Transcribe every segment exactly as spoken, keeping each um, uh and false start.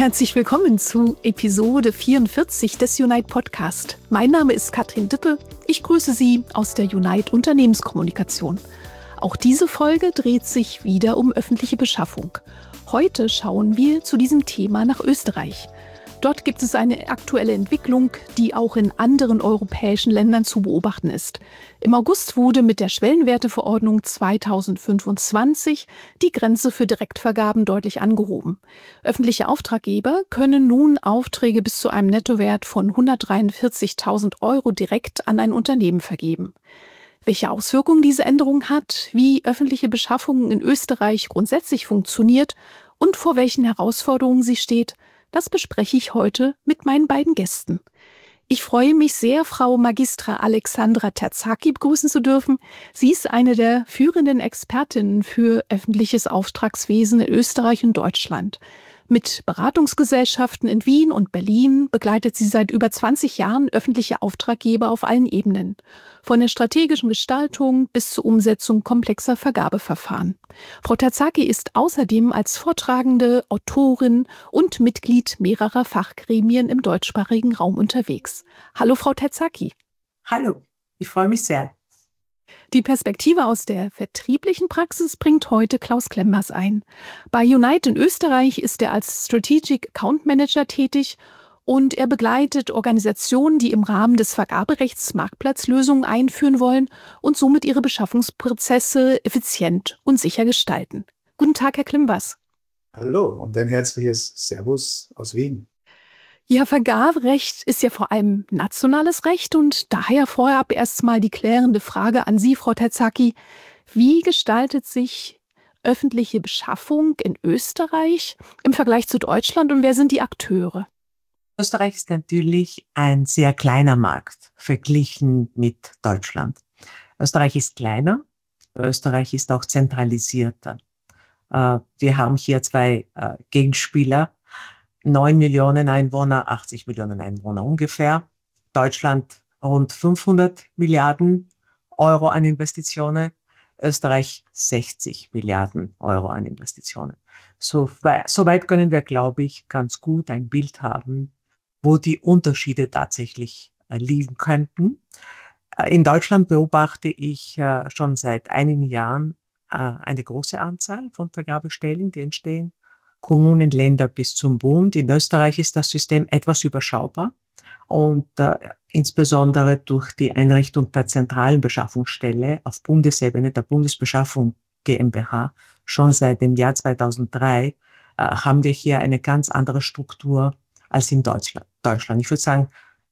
Herzlich willkommen zu Episode vierundvierzig des Unite Podcast. Mein Name ist Katrin Dippe. Ich grüße Sie aus der Unite Unternehmenskommunikation. Auch diese Folge dreht sich wieder um öffentliche Beschaffung. Heute schauen wir zu diesem Thema nach Österreich. Dort gibt es eine aktuelle Entwicklung, die auch in anderen europäischen Ländern zu beobachten ist. Im August wurde mit der Schwellenwerteverordnung zweitausendfünfundzwanzig die Grenze für Direktvergaben deutlich angehoben. Öffentliche Auftraggeber können nun Aufträge bis zu einem Nettowert von hundertdreiundvierzigtausend Euro direkt an ein Unternehmen vergeben. Welche Auswirkungen diese Änderung hat, wie öffentliche Beschaffung in Österreich grundsätzlich funktioniert und vor welchen Herausforderungen sie steht, das bespreche ich heute mit meinen beiden Gästen. Ich freue mich sehr, Frau Magistra Alexandra Terzaki begrüßen zu dürfen. Sie ist eine der führenden Expertinnen für öffentliches Auftragswesen in Österreich und Deutschland. Mit Beratungsgesellschaften in Wien und Berlin begleitet sie seit über zwanzig Jahren öffentliche Auftraggeber auf allen Ebenen. Von der strategischen Gestaltung bis zur Umsetzung komplexer Vergabeverfahren. Frau Terzaki ist außerdem als Vortragende, Autorin und Mitglied mehrerer Fachgremien im deutschsprachigen Raum unterwegs. Hallo, Frau Terzaki. Hallo, ich freue mich sehr. Die Perspektive aus der vertrieblichen Praxis bringt heute Klaus Klembers ein. Bei Unite in Österreich ist er als Strategic Account Manager tätig und er begleitet Organisationen, die im Rahmen des Vergaberechts Marktplatzlösungen einführen wollen und somit ihre Beschaffungsprozesse effizient und sicher gestalten. Guten Tag, Herr Klembers. Hallo und ein herzliches Servus aus Wien. Ja, Vergaberecht ist ja vor allem nationales Recht und daher vorab erstmal die klärende Frage an Sie, Frau Terzaki. Wie gestaltet sich öffentliche Beschaffung in Österreich im Vergleich zu Deutschland und wer sind die Akteure? Österreich ist natürlich ein sehr kleiner Markt verglichen mit Deutschland. Österreich ist kleiner, Österreich ist auch zentralisierter. Wir haben hier zwei Gegenspieler. neun Millionen Einwohner, achtzig Millionen Einwohner ungefähr. Deutschland rund fünfhundert Milliarden Euro an Investitionen. Österreich sechzig Milliarden Euro an Investitionen. So, soweit können wir, glaube ich, ganz gut ein Bild haben, wo die Unterschiede tatsächlich liegen könnten. In Deutschland beobachte ich schon seit einigen Jahren eine große Anzahl von Vergabestellen, die entstehen. Kommunen, Länder bis zum Bund. In Österreich ist das System etwas überschaubar und äh, insbesondere durch die Einrichtung der zentralen Beschaffungsstelle auf Bundesebene, der Bundesbeschaffung GmbH, schon seit dem Jahr zweitausenddrei, äh, haben wir hier eine ganz andere Struktur als in Deutschland. Deutschland. Ich würde sagen,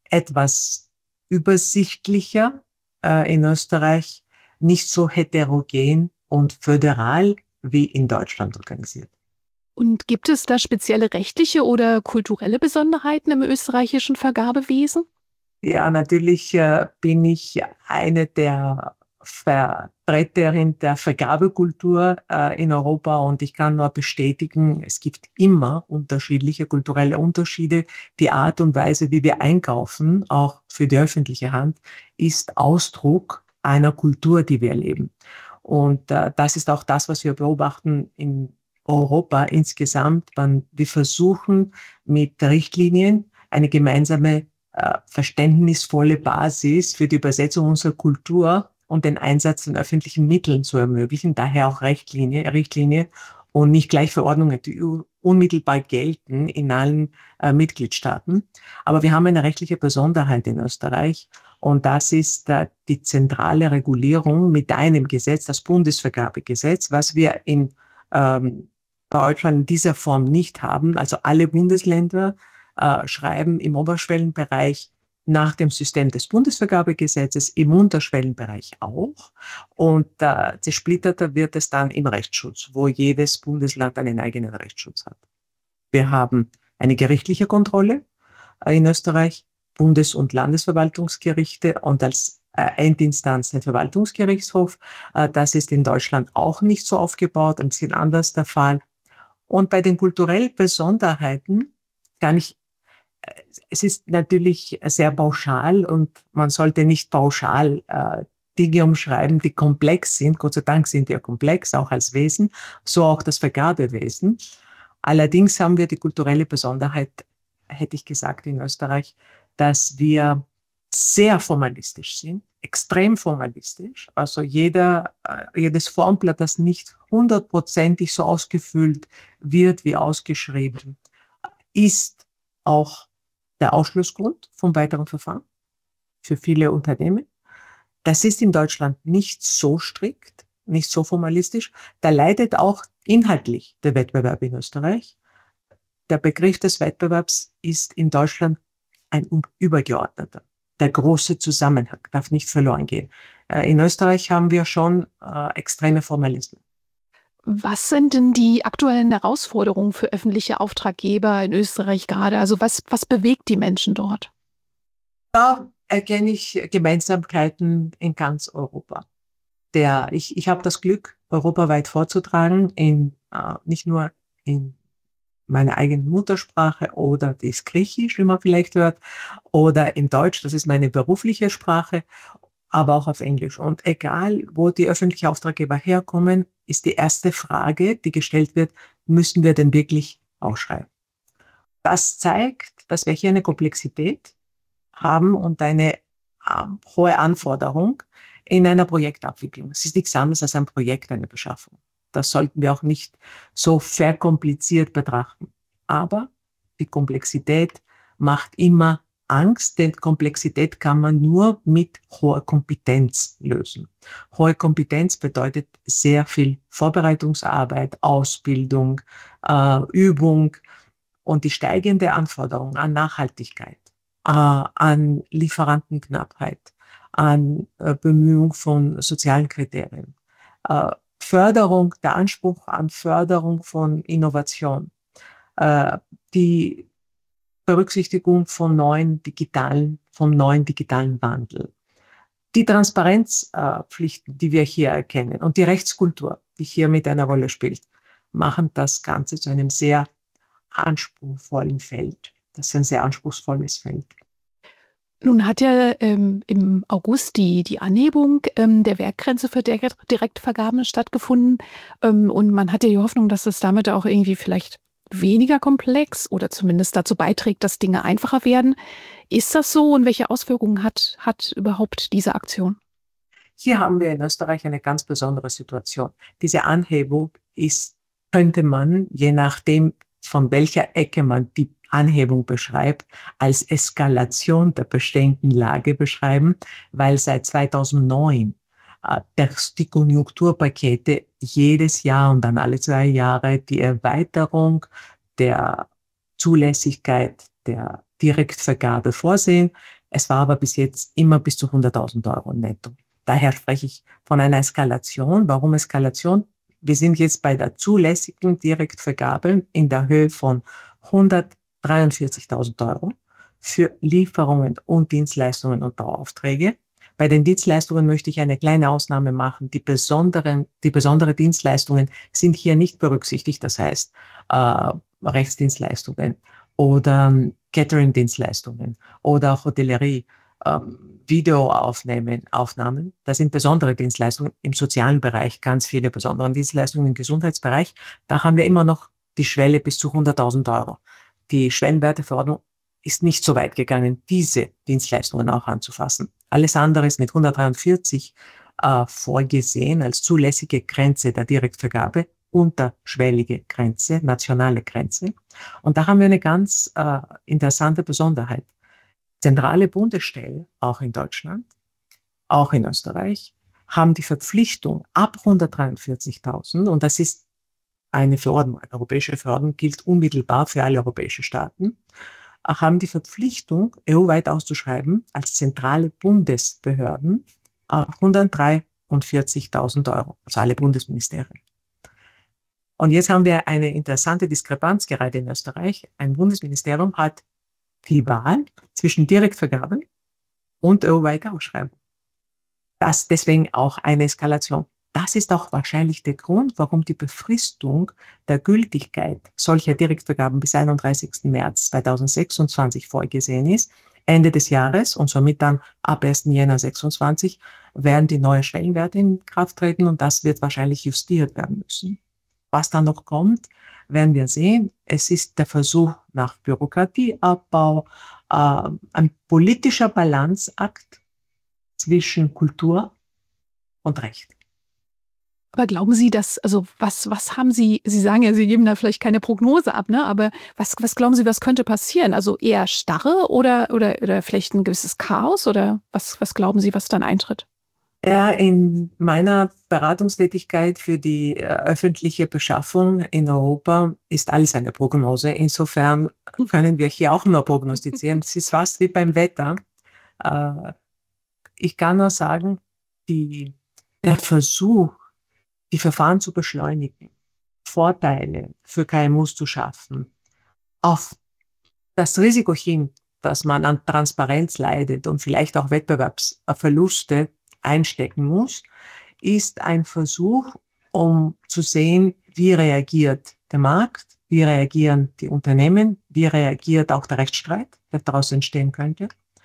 etwas übersichtlicher äh, in Österreich, nicht so heterogen und föderal wie in Deutschland organisiert. Und gibt es da spezielle rechtliche oder kulturelle Besonderheiten im österreichischen Vergabewesen? Ja, natürlich äh, bin ich eine der Vertreterin der Vergabekultur äh, in Europa und ich kann nur bestätigen, es gibt immer unterschiedliche kulturelle Unterschiede. Die Art und Weise, wie wir einkaufen, auch für die öffentliche Hand, ist Ausdruck einer Kultur, die wir leben. Und äh, das ist auch das, was wir beobachten in Europa insgesamt. Man, wir versuchen mit Richtlinien eine gemeinsame, äh, verständnisvolle Basis für die Übersetzung unserer Kultur und den Einsatz von öffentlichen Mitteln zu ermöglichen. Daher auch Richtlinie, Richtlinie und nicht gleich Verordnungen, die unmittelbar gelten in allen äh, Mitgliedstaaten. Aber wir haben eine rechtliche Besonderheit in Österreich und das ist äh, die zentrale Regulierung mit einem Gesetz, das Bundesvergabegesetz, was wir in ähm, Deutschland in dieser Form nicht haben. Also alle Bundesländer äh, schreiben im Oberschwellenbereich nach dem System des Bundesvergabegesetzes, im Unterschwellenbereich auch. Und äh, zersplitterter wird es dann im Rechtsschutz, wo jedes Bundesland einen eigenen Rechtsschutz hat. Wir haben eine gerichtliche Kontrolle äh, in Österreich, Bundes- und Landesverwaltungsgerichte und als äh, Endinstanz den Verwaltungsgerichtshof. Äh, das ist in Deutschland auch nicht so aufgebaut, ein bisschen anders der Fall. Und bei den kulturellen Besonderheiten kann ich, es ist natürlich sehr pauschal und man sollte nicht pauschal äh, Dinge umschreiben, die komplex sind. Gott sei Dank sind wir komplex, auch als Wesen, so auch das Vergabewesen. Allerdings haben wir die kulturelle Besonderheit, hätte ich gesagt, in Österreich, dass wir sehr formalistisch sind, extrem formalistisch. Also jeder, äh, jedes Formblatt, das nicht hundertprozentig so ausgefüllt wird wie ausgeschrieben, ist auch der Ausschlussgrund vom weiteren Verfahren für viele Unternehmen. Das ist in Deutschland nicht so strikt, nicht so formalistisch. Da leidet auch inhaltlich der Wettbewerb in Österreich. Der Begriff des Wettbewerbs ist in Deutschland ein übergeordneter. Der große Zusammenhang darf nicht verloren gehen. In Österreich haben wir schon äh, extreme Formalismen. Was sind denn die aktuellen Herausforderungen für öffentliche Auftraggeber in Österreich gerade? Also was, was bewegt die Menschen dort? Da erkenne ich Gemeinsamkeiten in ganz Europa. Der, ich ich habe das Glück, europaweit vorzutragen, in, äh, nicht nur in meiner eigenen Muttersprache oder das Griechisch, wie man vielleicht hört, oder in Deutsch, das ist meine berufliche Sprache, aber auch auf Englisch. Und egal, wo die öffentlichen Auftraggeber herkommen, ist die erste Frage, die gestellt wird, müssen wir denn wirklich ausschreiben? Das zeigt, dass wir hier eine Komplexität haben und eine äh, hohe Anforderung in einer Projektabwicklung. Es ist nichts anderes als ein Projekt, eine Beschaffung. Das sollten wir auch nicht so verkompliziert betrachten. Aber die Komplexität macht immer Angst, denn Komplexität kann man nur mit hoher Kompetenz lösen. Hohe Kompetenz bedeutet sehr viel Vorbereitungsarbeit, Ausbildung, äh, Übung und die steigende Anforderung an Nachhaltigkeit, äh, an Lieferantenknappheit, an äh, Bemühung von sozialen Kriterien, äh, Förderung, der Anspruch an Förderung von Innovation, äh, die Berücksichtigung von neuen digitalen, vom neuen digitalen Wandel, die Transparenzpflichten, äh, die wir hier erkennen und die Rechtskultur, die hier mit einer Rolle spielt, machen das Ganze zu einem sehr anspruchsvollen Feld. Das ist ein sehr anspruchsvolles Feld. Nun hat ja ähm, im August die, die Anhebung ähm, der Werkgrenze für Direkt- Direktvergaben stattgefunden. Ähm, und man hat ja die Hoffnung, dass es damit auch irgendwie vielleicht weniger komplex oder zumindest dazu beiträgt, dass Dinge einfacher werden. Ist das so und welche Auswirkungen hat, hat überhaupt diese Aktion? Hier haben wir in Österreich eine ganz besondere Situation. Diese Anhebung ist, könnte man, je nachdem, von welcher Ecke man die Anhebung beschreibt, als Eskalation der bestehenden Lage beschreiben, weil seit zweitausendneun äh, dass die Konjunkturpakete jedes Jahr und dann alle zwei Jahre die Erweiterung der Zulässigkeit der Direktvergabe vorsehen. Es war aber bis jetzt immer bis zu hunderttausend Euro netto. Daher spreche ich von einer Eskalation. Warum Eskalation? Wir sind jetzt bei der zulässigen Direktvergabe in der Höhe von hundertdreiundvierzigtausend Euro für Lieferungen und Dienstleistungen und Daueraufträge. Bei den Dienstleistungen möchte ich eine kleine Ausnahme machen. Die besonderen, die besonderen Dienstleistungen sind hier nicht berücksichtigt. Das heißt, äh, Rechtsdienstleistungen oder Catering-Dienstleistungen oder Hotellerie, ähm, Videoaufnahmen, Aufnahmen. Das sind besondere Dienstleistungen im sozialen Bereich, ganz viele besondere Dienstleistungen im Gesundheitsbereich. Da haben wir immer noch die Schwelle bis zu hunderttausend Euro. Die Schwellenwerteverordnung ist nicht so weit gegangen, diese Dienstleistungen auch anzufassen. Alles andere ist mit hundertdreiundvierzig äh, vorgesehen als zulässige Grenze der Direktvergabe, unterschwellige Grenze, nationale Grenze. Und da haben wir eine ganz äh, interessante Besonderheit. Zentrale Bundesstellen, auch in Deutschland, auch in Österreich, haben die Verpflichtung ab hundertdreiundvierzigtausend, und das ist eine Verordnung, eine europäische Verordnung, gilt unmittelbar für alle europäischen Staaten, haben die Verpflichtung, E U-weit auszuschreiben, als zentrale Bundesbehörden hundertdreiundvierzigtausend Euro, also alle Bundesministerien. Und jetzt haben wir eine interessante Diskrepanz gerade in Österreich. Ein Bundesministerium hat die Wahl zwischen Direktvergabe und E U-weiter Ausschreibung. Das ist deswegen auch eine Eskalation. Das ist auch wahrscheinlich der Grund, warum die Befristung der Gültigkeit solcher Direktvergaben bis einunddreißigsten März zweitausendsechsundzwanzig vorgesehen ist. Ende des Jahres und somit dann ab ersten Jänner sechsundzwanzig werden die neuen Schwellenwerte in Kraft treten und das wird wahrscheinlich justiert werden müssen. Was da noch kommt, werden wir sehen. Es ist der Versuch nach Bürokratieabbau, äh, ein politischer Balanceakt zwischen Kultur und Recht. Aber glauben Sie, dass, also was, was haben Sie, Sie sagen ja, Sie geben da vielleicht keine Prognose ab, ne? Aber was, was glauben Sie, was könnte passieren? Also eher Starre oder, oder, oder vielleicht ein gewisses Chaos? Oder was, was glauben Sie, was dann eintritt? Ja, in meiner Beratungstätigkeit für die äh, öffentliche Beschaffung in Europa ist alles eine Prognose. Insofern können wir hier auch nur prognostizieren. Es ist fast wie beim Wetter. Äh, ich kann nur sagen, die, der Versuch, die Verfahren zu beschleunigen, Vorteile für K M Us zu schaffen, auf das Risiko hin, dass man an Transparenz leidet und vielleicht auch Wettbewerbsverluste einstecken muss, ist ein Versuch, um zu sehen, wie reagiert der Markt, wie reagieren die Unternehmen, wie reagiert auch der Rechtsstreit, der daraus entstehen könnte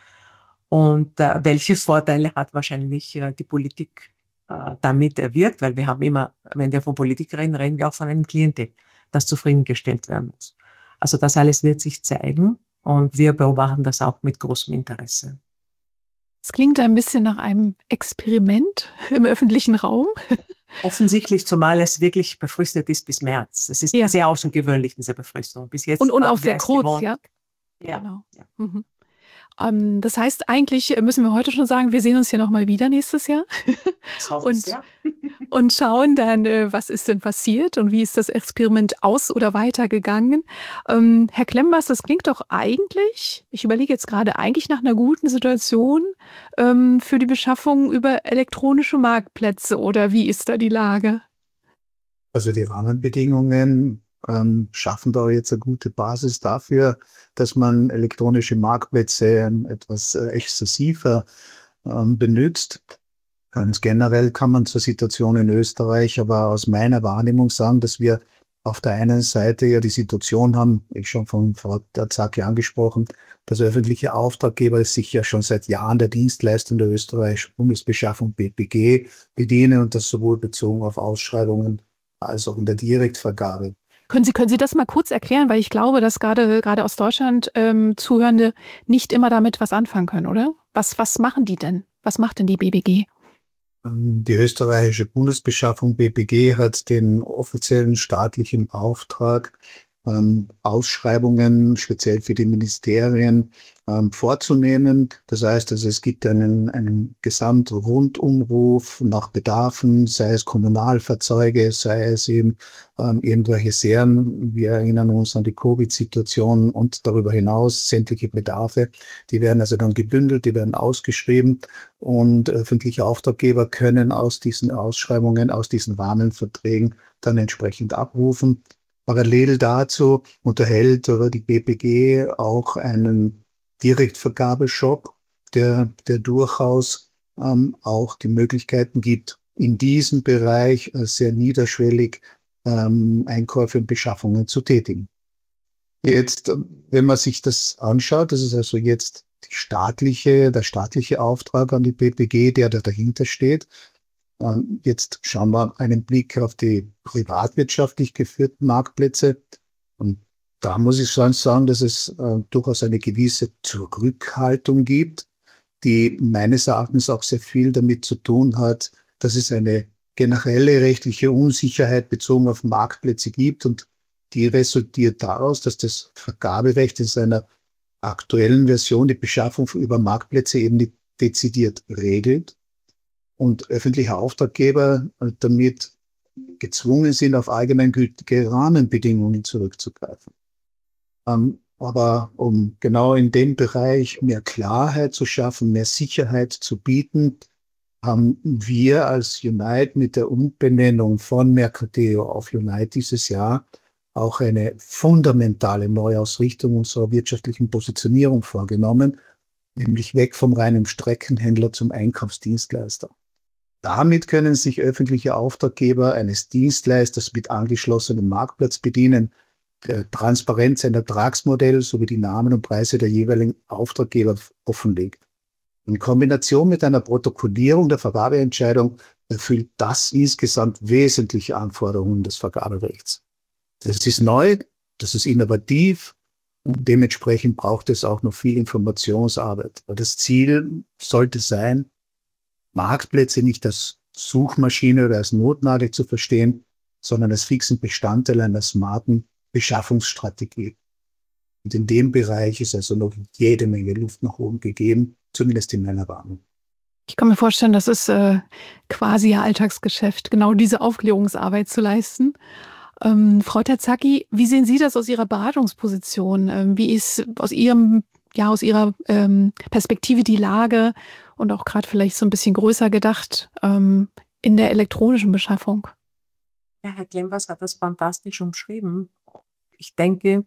und äh, welche Vorteile hat wahrscheinlich äh, die Politik äh, damit erwirkt, weil wir haben immer, wenn wir von Politik reden, reden wir auch von einem Klientel, das zufriedengestellt werden muss. Also das alles wird sich zeigen und wir beobachten das auch mit großem Interesse. Es klingt ein bisschen nach einem Experiment im öffentlichen Raum. Offensichtlich, zumal es wirklich befristet ist bis März. Es ist Ja. sehr außergewöhnlich, diese Befristung. Bis jetzt Und, und haben auch wir sehr es kurz, gewohnt. ja? Ja. Genau. Ja. Mhm. Ähm, das heißt, eigentlich müssen wir heute schon sagen, wir sehen uns hier nochmal wieder nächstes Jahr. Das hoffe ich Und, sehr. und schauen dann, äh, was ist denn passiert und wie ist das Experiment aus- oder weitergegangen. Ähm, Herr Klembers, das klingt doch eigentlich, ich überlege jetzt gerade, eigentlich nach einer guten Situation ähm, für die Beschaffung über elektronische Marktplätze, oder wie ist da die Lage? Also die Rahmenbedingungen ähm, schaffen da jetzt eine gute Basis dafür, dass man elektronische Marktplätze ähm, etwas äh, exzessiver ähm, benutzt. Ganz generell kann man zur Situation in Österreich aber aus meiner Wahrnehmung sagen, dass wir auf der einen Seite ja die Situation haben, ich schon von Frau Zacki angesprochen, dass öffentliche Auftraggeber sich ja schon seit Jahren der Dienstleistung der österreichischen Bundesbeschaffung B P G bedienen und das sowohl bezogen auf Ausschreibungen als auch in der Direktvergabe. Können Sie, können Sie das mal kurz erklären, weil ich glaube, dass gerade, gerade aus Deutschland ähm, Zuhörende nicht immer damit was anfangen können, oder? Was, was machen die denn? Was macht denn die B B G? Die österreichische Bundesbeschaffung B P G hat den offiziellen staatlichen Auftrag, ähm, Ausschreibungen speziell für die Ministerien ähm, vorzunehmen. Das heißt, also es gibt einen, einen Gesamtrundumruf nach Bedarfen, sei es Kommunalfahrzeuge, sei es eben ähm, irgendwelche Serien. Wir erinnern uns an die Covid-Situation und darüber hinaus sämtliche Bedarfe. Die werden also dann gebündelt, die werden ausgeschrieben und öffentliche Auftraggeber können aus diesen Ausschreibungen, aus diesen Rahmenverträgen dann entsprechend abrufen. Parallel dazu unterhält die B P G auch einen Direktvergabeshop, der, der durchaus ähm, auch die Möglichkeiten gibt, in diesem Bereich äh, sehr niederschwellig ähm, Einkäufe und Beschaffungen zu tätigen. Jetzt, wenn man sich das anschaut, das ist also jetzt die staatliche, der staatliche Auftrag an die B P G, der da dahinter steht. Jetzt schauen wir einen Blick auf die privatwirtschaftlich geführten Marktplätze. Und da muss ich schon sagen, dass es äh, durchaus eine gewisse Zurückhaltung gibt, die meines Erachtens auch sehr viel damit zu tun hat, dass es eine generelle rechtliche Unsicherheit bezogen auf Marktplätze gibt. Und die resultiert daraus, dass das Vergaberecht in seiner aktuellen Version die Beschaffung über Marktplätze eben nicht dezidiert regelt. Und öffentliche Auftraggeber damit gezwungen sind, auf allgemeingültige Rahmenbedingungen zurückzugreifen. Ähm, aber um genau in dem Bereich mehr Klarheit zu schaffen, mehr Sicherheit zu bieten, haben wir als Unite mit der Umbenennung von Mercadeo auf Unite dieses Jahr auch eine fundamentale Neuausrichtung unserer wirtschaftlichen Positionierung vorgenommen, nämlich weg vom reinen Streckenhändler zum Einkaufsdienstleister. Damit können sich öffentliche Auftraggeber eines Dienstleisters mit angeschlossenem Marktplatz bedienen, der Transparenz ein Ertragsmodell sowie die Namen und Preise der jeweiligen Auftraggeber offenlegt. In Kombination mit einer Protokollierung der Vergabeentscheidung erfüllt das insgesamt wesentliche Anforderungen des Vergaberechts. Das ist neu, das ist innovativ und dementsprechend braucht es auch noch viel Informationsarbeit. Aber das Ziel sollte sein, Marktplätze nicht als Suchmaschine oder als Notnagel zu verstehen, sondern als fixen Bestandteil einer smarten Beschaffungsstrategie. Und in dem Bereich ist also noch jede Menge Luft nach oben gegeben, zumindest in meiner Wahrnehmung. Ich kann mir vorstellen, das ist äh, quasi Ihr Alltagsgeschäft, genau diese Aufklärungsarbeit zu leisten. Ähm, Frau Terzaghi, wie sehen Sie das aus Ihrer Beratungsposition? Ähm, wie ist aus Ihrem, ja, aus Ihrer ähm, Perspektive die Lage und auch gerade vielleicht so ein bisschen größer gedacht ähm, in der elektronischen Beschaffung? Ja, Herr Klembers hat das fantastisch umschrieben. Ich denke,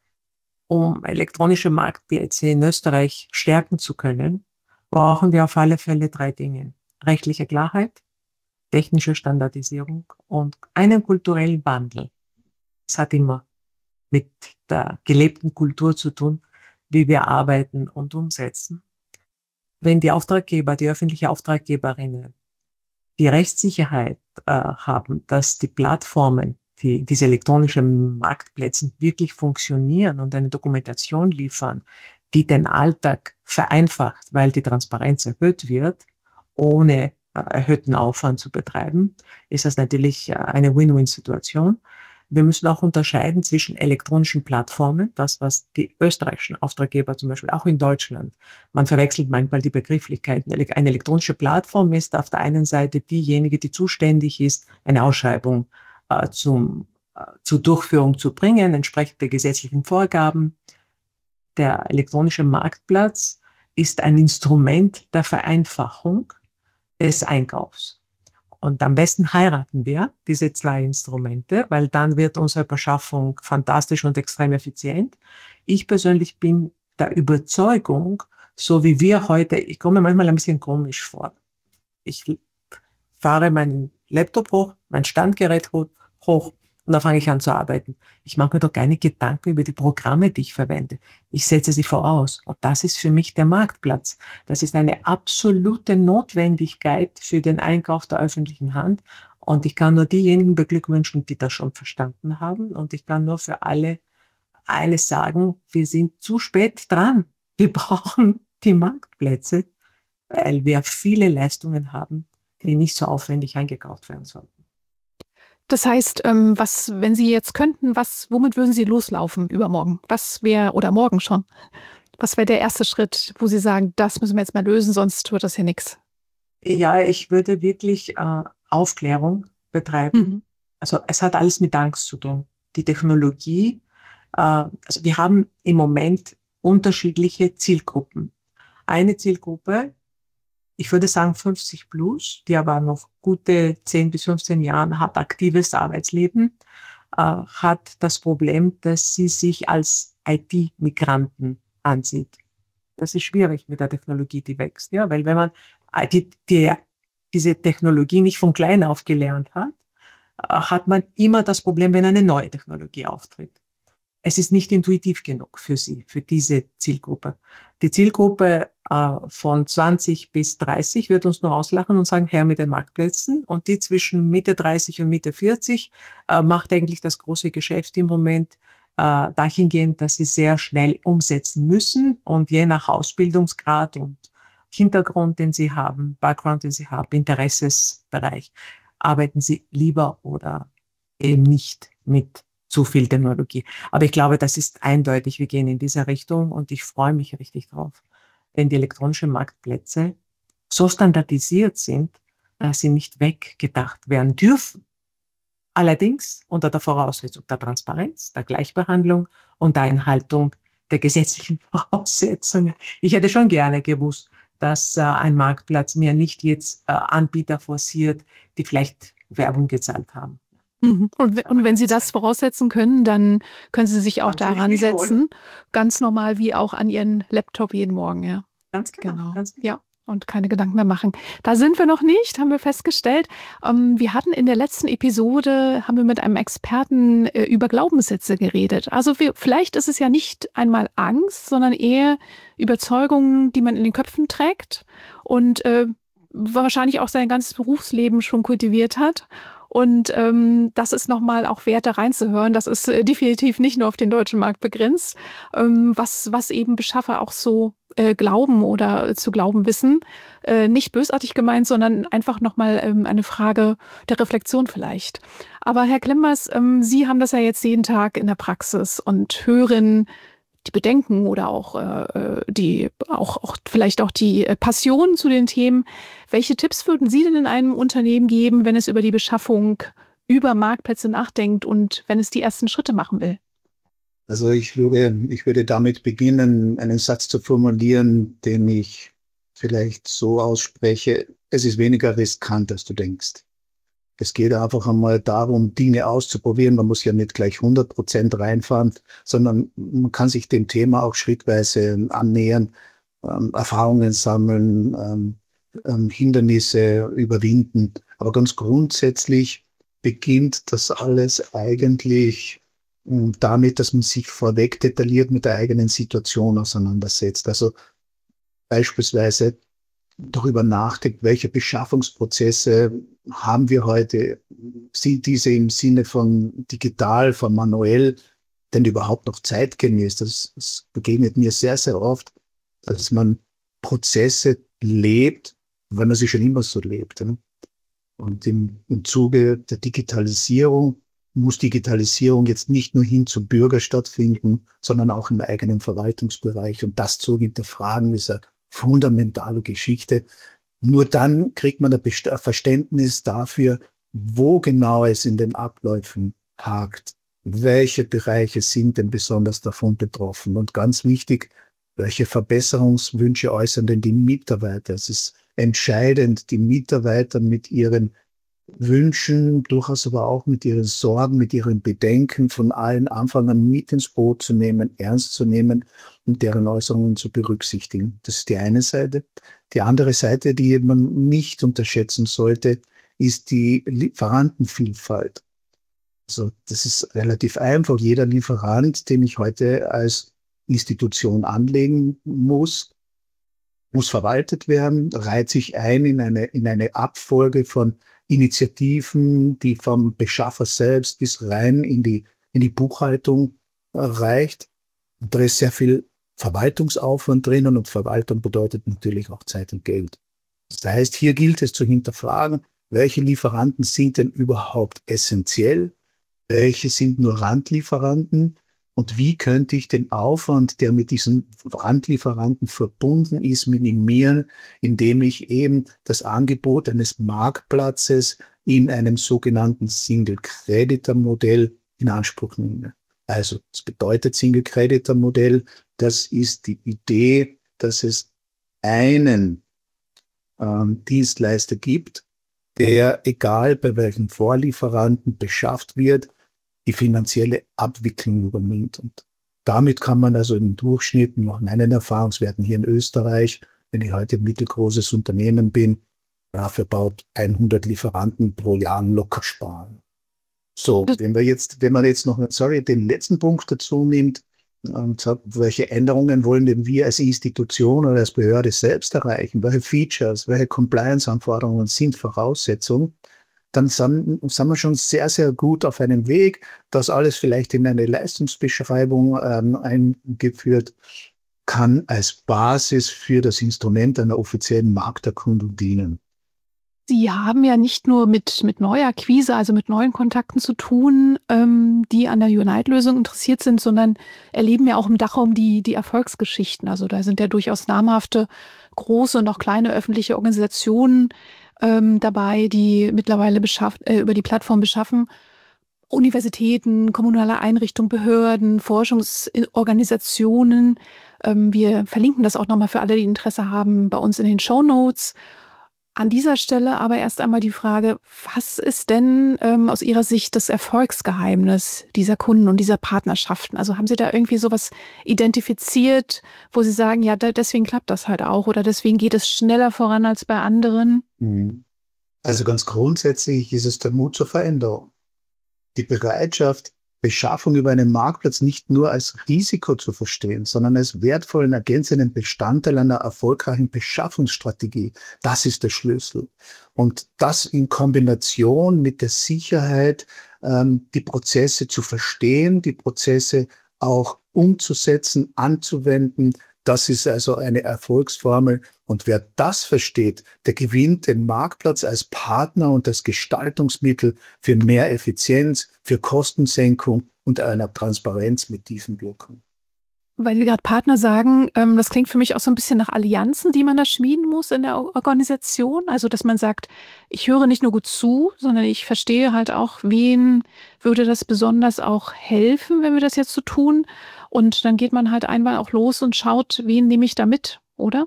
um elektronische Marktplätze in Österreich stärken zu können, brauchen wir auf alle Fälle drei Dinge. Rechtliche Klarheit, technische Standardisierung und einen kulturellen Wandel. Es hat immer mit der gelebten Kultur zu tun, wie wir arbeiten und umsetzen. Wenn die Auftraggeber, die öffentlichen Auftraggeberinnen die Rechtssicherheit äh, haben, dass die Plattformen, die, diese elektronischen Marktplätze wirklich funktionieren und eine Dokumentation liefern, die den Alltag vereinfacht, weil die Transparenz erhöht wird, ohne äh, erhöhten Aufwand zu betreiben, ist das natürlich äh, eine Win-Win-Situation. Wir müssen auch unterscheiden zwischen elektronischen Plattformen, das was die österreichischen Auftraggeber zum Beispiel, auch in Deutschland, man verwechselt manchmal die Begrifflichkeiten. Eine elektronische Plattform ist auf der einen Seite diejenige, die zuständig ist, eine Ausschreibung äh, zum, äh, zur Durchführung zu bringen, entsprechend der gesetzlichen Vorgaben. Der elektronische Marktplatz ist ein Instrument der Vereinfachung des Einkaufs. Und am besten heiraten wir diese zwei Instrumente, weil dann wird unsere Beschaffung fantastisch und extrem effizient. Ich persönlich bin der Überzeugung, so wie wir heute, ich komme manchmal ein bisschen komisch vor. Ich fahre meinen Laptop hoch, mein Standgerät hoch und dann fange ich an zu arbeiten. Ich mache mir doch keine Gedanken über die Programme, die ich verwende. Ich setze sie voraus. Und das ist für mich der Marktplatz. Das ist eine absolute Notwendigkeit für den Einkauf der öffentlichen Hand. Und ich kann nur diejenigen beglückwünschen, die das schon verstanden haben. Und ich kann nur für alle eines sagen, wir sind zu spät dran. Wir brauchen die Marktplätze, weil wir viele Leistungen haben, die nicht so aufwendig eingekauft werden sollten. Das heißt, ähm, was, wenn Sie jetzt könnten, was, womit würden Sie loslaufen übermorgen? Was wäre, oder morgen schon? Was wäre der erste Schritt, wo Sie sagen, das müssen wir jetzt mal lösen, sonst wird das hier nichts? Ja, ich würde wirklich äh, Aufklärung betreiben. Mhm. Also es hat alles mit Angst zu tun. Die Technologie, äh, also wir haben im Moment unterschiedliche Zielgruppen. Eine Zielgruppe, ich würde sagen fünfzig plus, die aber noch gute zehn bis fünfzehn Jahre hat, aktives Arbeitsleben, äh, hat das Problem, dass sie sich als I T-Migranten ansieht. Das ist schwierig mit der Technologie, die wächst, ja, weil wenn man die, die, diese Technologie nicht von klein auf gelernt hat, äh, hat man immer das Problem, wenn eine neue Technologie auftritt. Es ist nicht intuitiv genug für sie, für diese Zielgruppe. Die Zielgruppe äh, von zwanzig bis dreißig wird uns nur auslachen und sagen, her mit den Marktplätzen. Und die zwischen Mitte dreißig und Mitte vierzig äh, macht eigentlich das große Geschäft im Moment äh, dahingehend, dass sie sehr schnell umsetzen müssen. Und je nach Ausbildungsgrad und Hintergrund, den sie haben, Background, den sie haben, Interessensbereich, arbeiten sie lieber oder eben nicht mit zu viel Technologie. Aber ich glaube, das ist eindeutig, wir gehen in diese Richtung und ich freue mich richtig drauf, wenn die elektronischen Marktplätze so standardisiert sind, dass sie nicht weggedacht werden dürfen. Allerdings unter der Voraussetzung der Transparenz, der Gleichbehandlung und der Einhaltung der gesetzlichen Voraussetzungen. Ich hätte schon gerne gewusst, dass äh, ein Marktplatz mir nicht jetzt äh, Anbieter forciert, die vielleicht Werbung gezahlt haben. Mhm. Und, und wenn Sie das voraussetzen können, dann können Sie sich auch daran setzen, ganz normal wie auch an Ihren Laptop jeden Morgen, ja. Ganz genau. Genau. Ganz genau. Ja. Und keine Gedanken mehr machen. Da sind wir noch nicht, haben wir festgestellt. Ähm, wir hatten in der letzten Episode, haben wir mit einem Experten äh, über Glaubenssätze geredet. Also wir, vielleicht ist es ja nicht einmal Angst, sondern eher Überzeugungen, die man in den Köpfen trägt. Und äh, wahrscheinlich auch sein ganzes Berufsleben schon kultiviert hat. Und ähm, das ist nochmal auch wert, da reinzuhören. Das ist äh, definitiv nicht nur auf den deutschen Markt begrenzt, ähm, was, was eben Beschaffer auch so äh, glauben oder äh, zu glauben wissen. Äh, nicht bösartig gemeint, sondern einfach nochmal ähm, eine Frage der Reflexion vielleicht. Aber Herr Klemmers, ähm, Sie haben das ja jetzt jeden Tag in der Praxis und hören die Bedenken oder auch äh, die auch, auch vielleicht auch die Passion zu den Themen. Welche Tipps würden Sie denn in einem Unternehmen geben, wenn es über die Beschaffung über Marktplätze nachdenkt und wenn es die ersten Schritte machen will? Also ich würde, ich würde damit beginnen, einen Satz zu formulieren, den ich vielleicht so ausspreche: Es ist weniger riskant, als du denkst. Es geht einfach einmal darum, Dinge auszuprobieren. Man muss ja nicht gleich hundert Prozent reinfahren, sondern man kann sich dem Thema auch schrittweise annähern, ähm, Erfahrungen sammeln, ähm, ähm, Hindernisse überwinden. Aber ganz grundsätzlich beginnt das alles eigentlich ähm, damit, dass man sich vorweg detailliert mit der eigenen Situation auseinandersetzt. Also beispielsweise darüber nachdenkt, welche Beschaffungsprozesse haben wir heute, sind diese im Sinne von digital, von manuell denn überhaupt noch zeitgemäß? Das, das begegnet mir sehr, sehr oft, dass man Prozesse lebt, weil man sie schon immer so lebt. Ne? Und im, im Zuge der Digitalisierung muss Digitalisierung jetzt nicht nur hin zum Bürger stattfinden, sondern auch im eigenen Verwaltungsbereich. Und das zu hinterfragen ist eine fundamentale Geschichte. Nur dann kriegt man ein Verständnis dafür, wo genau es in den Abläufen hakt. Welche Bereiche sind denn besonders davon betroffen? Und ganz wichtig, welche Verbesserungswünsche äußern denn die Mitarbeiter? Es ist entscheidend, die Mitarbeiter mit ihren Wünschen, durchaus aber auch mit ihren Sorgen, mit ihren Bedenken von allen Anfang an mit ins Boot zu nehmen, ernst zu nehmen und deren Äußerungen zu berücksichtigen. Das ist die eine Seite. Die andere Seite, die man nicht unterschätzen sollte, ist die Lieferantenvielfalt. Also das ist relativ einfach. Jeder Lieferant, den ich heute als Institution anlegen muss, muss verwaltet werden, reiht sich ein in eine, in eine Abfolge von Initiativen, die vom Beschaffer selbst bis rein in die, in die Buchhaltung reicht. Und da ist sehr viel Verwaltungsaufwand drinnen und Verwaltung bedeutet natürlich auch Zeit und Geld. Das heißt, hier gilt es zu hinterfragen, welche Lieferanten sind denn überhaupt essentiell, welche sind nur Randlieferanten und wie könnte ich den Aufwand, der mit diesen Randlieferanten verbunden ist, minimieren, indem ich eben das Angebot eines Marktplatzes in einem sogenannten Single-Creditor-Modell in Anspruch nehme. Also, das bedeutet Single-Creditor-Modell, das ist die Idee, dass es einen ähm, Dienstleister gibt, der, egal bei welchen Vorlieferanten beschafft wird, die finanzielle Abwicklung übernimmt. Und damit kann man also im Durchschnitt, nach meinen Erfahrungswerten hier in Österreich, wenn ich heute ein mittelgroßes Unternehmen bin, dafür baut hundert Lieferanten pro Jahr locker sparen. So, wenn wir jetzt, wenn man jetzt noch, sorry, den letzten Punkt dazu nimmt und sagt, welche Änderungen wollen denn wir als Institution oder als Behörde selbst erreichen? Welche Features, welche Compliance-Anforderungen sind Voraussetzungen? Dann sind, sind wir schon sehr, sehr gut auf einem Weg, das alles vielleicht in eine Leistungsbeschreibung ähm, eingeführt, kann als Basis für das Instrument einer offiziellen Markterkundung dienen. Sie haben ja nicht nur mit, mit Neuakquise, also mit neuen Kontakten zu tun, ähm, die an der Unite-Lösung interessiert sind, sondern erleben ja auch im Dachraum die, die Erfolgsgeschichten. Also da sind ja durchaus namhafte, große und auch kleine öffentliche Organisationen ähm, dabei, die mittlerweile beschafft, äh, über die Plattform beschaffen. Universitäten, kommunale Einrichtungen, Behörden, Forschungsorganisationen. Ähm, wir verlinken das auch nochmal für alle, die Interesse haben, bei uns in den Shownotes. An dieser Stelle aber erst einmal die Frage, was ist denn ähm, aus Ihrer Sicht das Erfolgsgeheimnis dieser Kunden und dieser Partnerschaften? Also haben Sie da irgendwie sowas identifiziert, wo Sie sagen, ja, da, deswegen klappt das halt auch oder deswegen geht es schneller voran als bei anderen? Also ganz grundsätzlich ist es der Mut zur Veränderung. Die Bereitschaft, Beschaffung über einen Marktplatz nicht nur als Risiko zu verstehen, sondern als wertvollen ergänzenden Bestandteil einer erfolgreichen Beschaffungsstrategie. Das ist der Schlüssel. Und das in Kombination mit der Sicherheit, ähm, die Prozesse zu verstehen, die Prozesse auch umzusetzen, anzuwenden, das ist also eine Erfolgsformel. Und wer das versteht, der gewinnt den Marktplatz als Partner und als Gestaltungsmittel für mehr Effizienz, für Kostensenkung und einer Transparenz mit tiefen Wirkungen. Weil Sie gerade Partner sagen, ähm, das klingt für mich auch so ein bisschen nach Allianzen, die man da schmieden muss in der Organisation. Also, dass man sagt, ich höre nicht nur gut zu, sondern ich verstehe halt auch, wen würde das besonders auch helfen, wenn wir das jetzt so tun. Und dann geht man halt einmal auch los und schaut, wen nehme ich da mit, oder?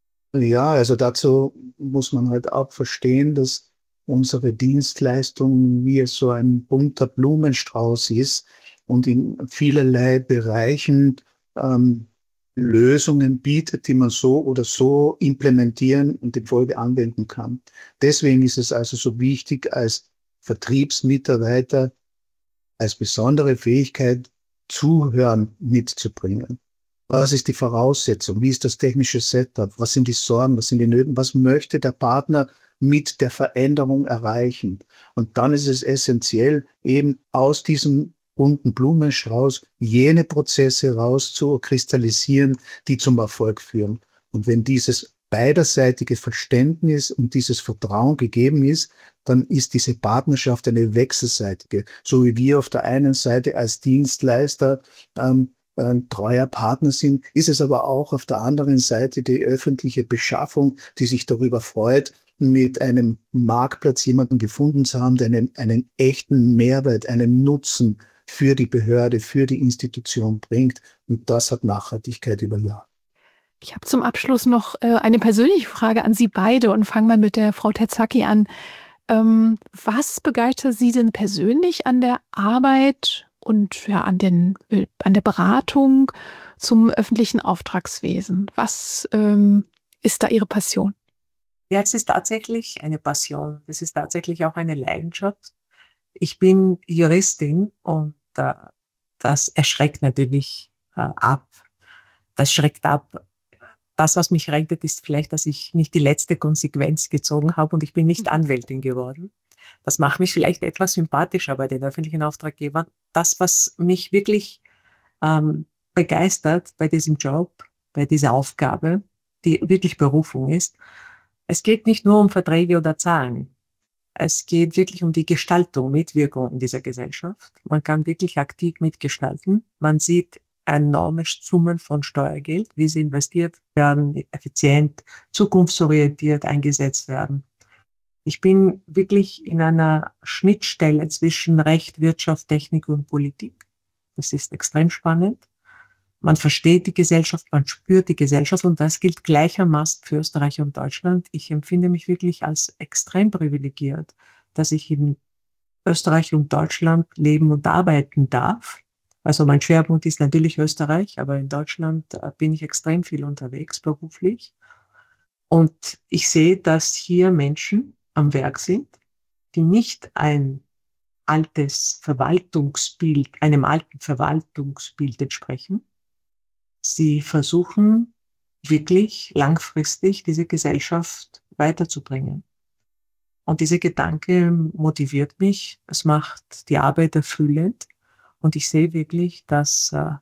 Ja, also dazu muss man halt auch verstehen, dass unsere Dienstleistung wie so ein bunter Blumenstrauß ist und in vielerlei Bereichen ähm, Lösungen bietet, die man so oder so implementieren und in Folge anwenden kann. Deswegen ist es also so wichtig, als Vertriebsmitarbeiter als besondere Fähigkeit Zuhören mitzubringen. Was ist die Voraussetzung? Wie ist das technische Setup? Was sind die Sorgen? Was sind die Nöten? Was möchte der Partner mit der Veränderung erreichen? Und dann ist es essentiell, eben aus diesem bunten Blumenstrauß jene Prozesse rauszukristallisieren, die zum Erfolg führen. Und wenn dieses beiderseitige Verständnis und dieses Vertrauen gegeben ist, dann ist diese Partnerschaft eine wechselseitige. So wie wir auf der einen Seite als Dienstleister ähm, ein treuer Partner sind, ist es aber auch auf der anderen Seite die öffentliche Beschaffung, die sich darüber freut, mit einem Marktplatz jemanden gefunden zu haben, der einen, einen echten Mehrwert, einen Nutzen für die Behörde, für die Institution bringt. Und das hat Nachhaltigkeit über Jahre. Ich habe zum Abschluss noch äh, eine persönliche Frage an Sie beide und fange mal mit der Frau Terzaki an. Ähm, was begeistert Sie denn persönlich an der Arbeit und ja, an, den, an der Beratung zum öffentlichen Auftragswesen? Was ähm, ist da Ihre Passion? Ja, es ist tatsächlich eine Passion. Es ist tatsächlich auch eine Leidenschaft. Ich bin Juristin und äh, das erschreckt natürlich äh, ab. Das schreckt ab. Das, was mich rettet, ist vielleicht, dass ich nicht die letzte Konsequenz gezogen habe und ich bin nicht Anwältin geworden. Das macht mich vielleicht etwas sympathischer bei den öffentlichen Auftraggebern. Das, was mich wirklich ähm, begeistert bei diesem Job, bei dieser Aufgabe, die wirklich Berufung ist, es geht nicht nur um Verträge oder Zahlen. Es geht wirklich um die Gestaltung, Mitwirkung in dieser Gesellschaft. Man kann wirklich aktiv mitgestalten. Man sieht enorme Summen von Steuergeld, wie sie investiert werden, effizient, zukunftsorientiert eingesetzt werden. Ich bin wirklich in einer Schnittstelle zwischen Recht, Wirtschaft, Technik und Politik. Das ist extrem spannend. Man versteht die Gesellschaft, man spürt die Gesellschaft und das gilt gleichermaßen für Österreich und Deutschland. Ich empfinde mich wirklich als extrem privilegiert, dass ich in Österreich und Deutschland leben und arbeiten darf. Also mein Schwerpunkt ist natürlich Österreich, aber in Deutschland äh, bin ich extrem viel unterwegs beruflich. Und ich sehe, dass hier Menschen am Werk sind, die nicht ein altes Verwaltungsbild, einem alten Verwaltungsbild entsprechen. Sie versuchen wirklich langfristig diese Gesellschaft weiterzubringen. Und dieser Gedanke motiviert mich, es macht die Arbeit erfüllend. Und ich sehe wirklich, dass äh,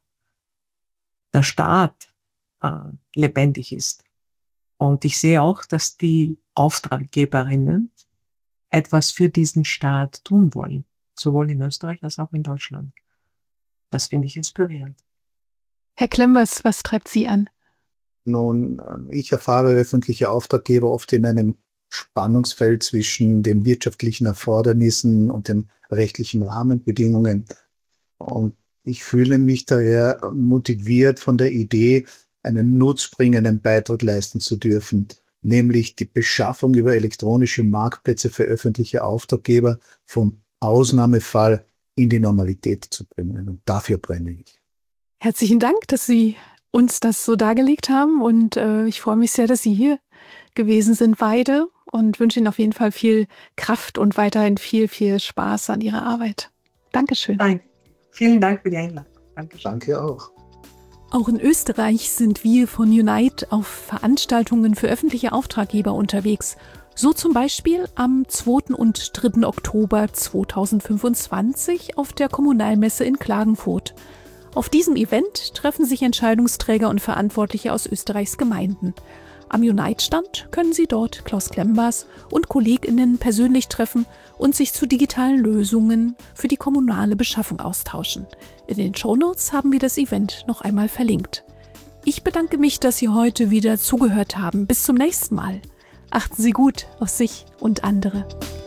der Staat äh, lebendig ist. Und ich sehe auch, dass die Auftraggeberinnen etwas für diesen Staat tun wollen. Sowohl in Österreich als auch in Deutschland. Das finde ich inspirierend. Herr Klembers, was treibt Sie an? Nun, ich erfahre öffentliche Auftraggeber oft in einem Spannungsfeld zwischen den wirtschaftlichen Erfordernissen und den rechtlichen Rahmenbedingungen. Und ich fühle mich daher motiviert von der Idee, einen nutzbringenden Beitrag leisten zu dürfen, nämlich die Beschaffung über elektronische Marktplätze für öffentliche Auftraggeber vom Ausnahmefall in die Normalität zu bringen. Und dafür brenne ich. Herzlichen Dank, dass Sie uns das so dargelegt haben und äh, ich freue mich sehr, dass Sie hier gewesen sind, beide, und wünsche Ihnen auf jeden Fall viel Kraft und weiterhin viel, viel Spaß an Ihrer Arbeit. Dankeschön. Danke. Vielen Dank für die Einladung. Dankeschön. Danke auch. Auch in Österreich sind wir von Unite auf Veranstaltungen für öffentliche Auftraggeber unterwegs. So zum Beispiel am zweiten und dritten Oktober zweitausendfünfundzwanzig auf der Kommunalmesse in Klagenfurt. Auf diesem Event treffen sich Entscheidungsträger und Verantwortliche aus Österreichs Gemeinden. Am Unite-Stand können Sie dort Klaus Klembers und KollegInnen persönlich treffen und sich zu digitalen Lösungen für die kommunale Beschaffung austauschen. In den Shownotes haben wir das Event noch einmal verlinkt. Ich bedanke mich, dass Sie heute wieder zugehört haben. Bis zum nächsten Mal. Achten Sie gut auf sich und andere.